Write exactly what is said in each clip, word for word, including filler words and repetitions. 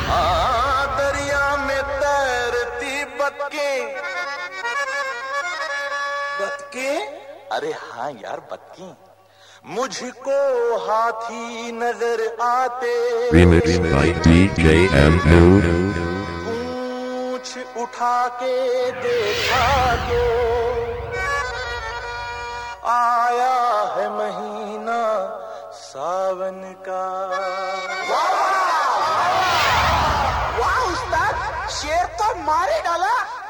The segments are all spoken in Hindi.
आ, दरिया में तैरती बतखें, बतखें, अरे हाँ यार बतखें, मुझको हाथी नजर आते। Remix by D J M Mood. पूंछ उठा के देखा तो आया है महीना सावन का। वाह उस्ताद, शेर तो मारे डाला।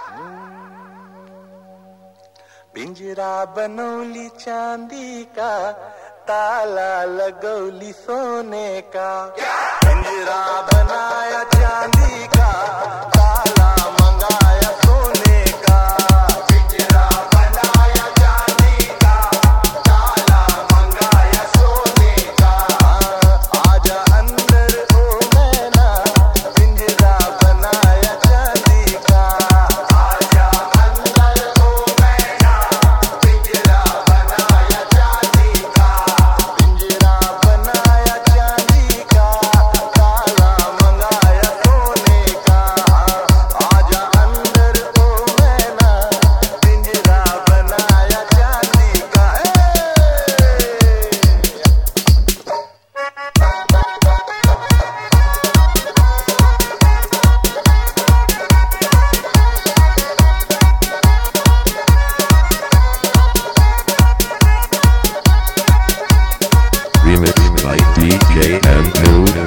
पिंजरा बनौली चांदी का, ताला लगौली सोने का। पिंजरा बनाया चांदी का, ताला मंगाया सोने का। पिंजरा बनाया चांदी का, ताला मंगाया सोने का। आजा अंदर ओ मैना, पिंजरा बनाया चांदी का। आजा अंदर ओ मैना, पिंजरा बनाया चांदी का। पिंजरा बनाया चांदी का, ताला मंगाया सोने का। आजा अंदर ओ मैना, पिंजरा बनाया चांदी का। Remix by D J M Mood.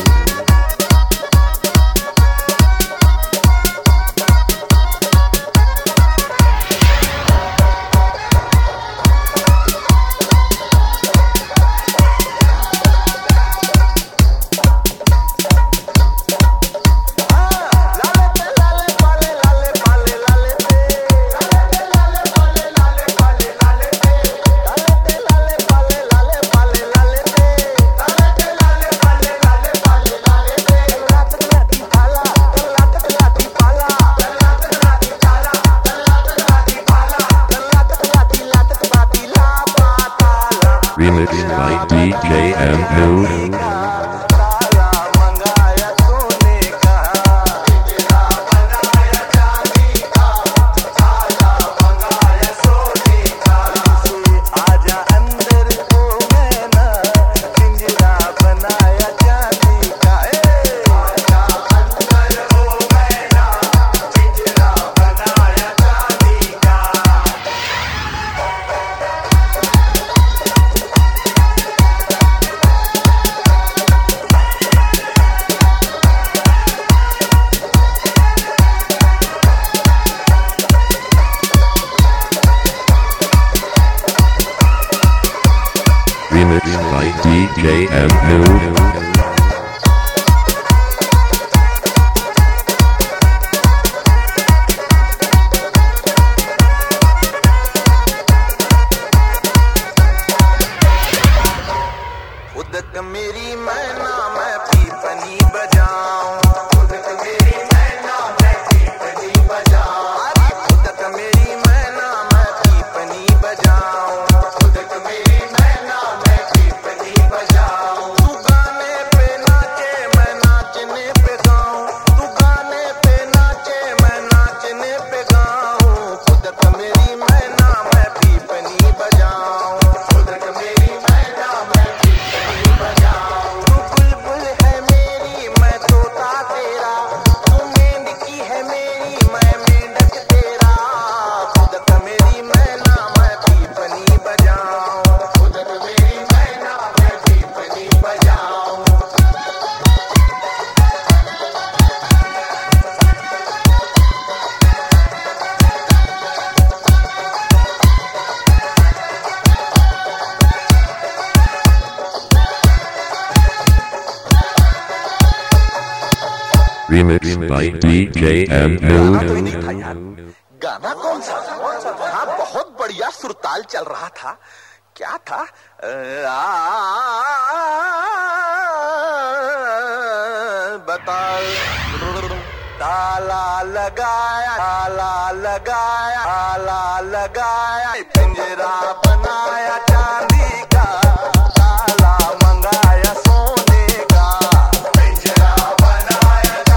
Remix by D J M Mood. ताला मंगाया सोने का। पिंजरा बनाया चांदी का, ताला मंगाया सोने का। आजा अंदर ओ मैना, पिंजरा बनाया चांदी का। आजा अंदर ओ मैना, पिंजरा बनाया चांदी का। Remix by D J M Mood. उदक मेरी मैना मैं पीपनी बजाऊं। उदक मेरी मैना मैं पीपनी बजाऊं। अरे उदक मेरी मैना मैं पीपनी बजाऊं। उदक मेरी मैना मैं पीपनी बजाऊं। तू गाने पे नाचे मैं नाचने पे गाऊं। तू गाने पे नाचे मैं नाचने पे गाऊं। उदक मेरी मैना मैं पीपनी बजाऊं। उदक मेरी मैना मैं पीपनी बजाऊं। तू बुलबुल है मेरी मैं तोता तेरा। तू मेंढकी है मेरी मैं मेंढक तेरा। उदक मेरी मैना मैं पीपनी बजाऊं। उदक मेरी मैना मैं पीपनी बजाऊं। Remix by D J M गाना तो ही नहीं था Mood. यार। गाना कौन सा था? हाँ बहुत बढ़िया सुरताल चल रहा था। क्या था? आ, बता। ताला लगाया, ताला लगाया, ताला लगाया। पिंजरा बनाया चांदी का, ताला मंगाया सोने का। पिंजरा बनाया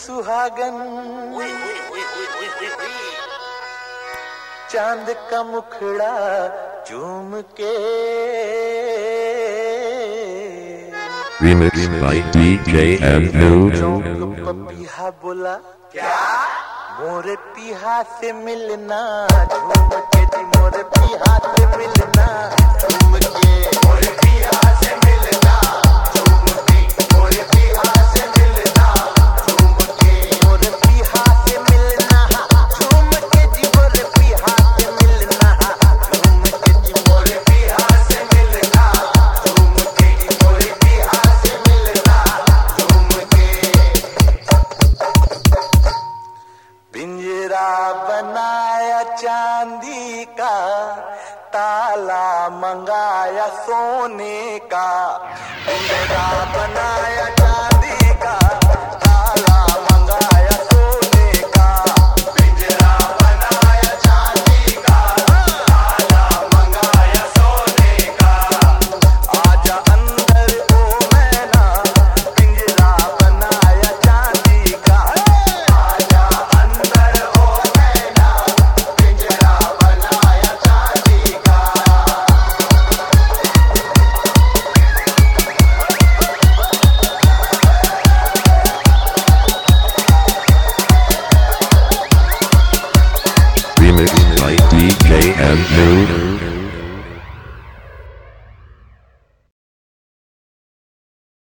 सुहागन चांद का मुखड़ा चूम के Remix by D J M Chowk New. पपीहा बोला क्या मोरे पीहा से मिलना झूम के जी मोरे पीहा से मिलना झूम के मोरे पीहा से मिलना झूम के मोरे पीहा से मिलना झूम के मोरे पीहा से मिलना झूम के जी मोरे पीहा से मिलना झूम के जी मोरे पीहा से मिलना झूम के जी मोरे पीहा से मिलना झूम के पिंजरा बनाया चांदी का ताला मंगाया सोने का पिंजरा बनाया चांदी का ताला मंगाया सोने का पिंजरा बनाया चांदी का ताला मंगाया सोने का आजा अंदर ओ मैना पिंजरा बनाया चांदी का आजा अंदर ओ मैना पिंजरा बनाया चांदी का Remix by D J M New.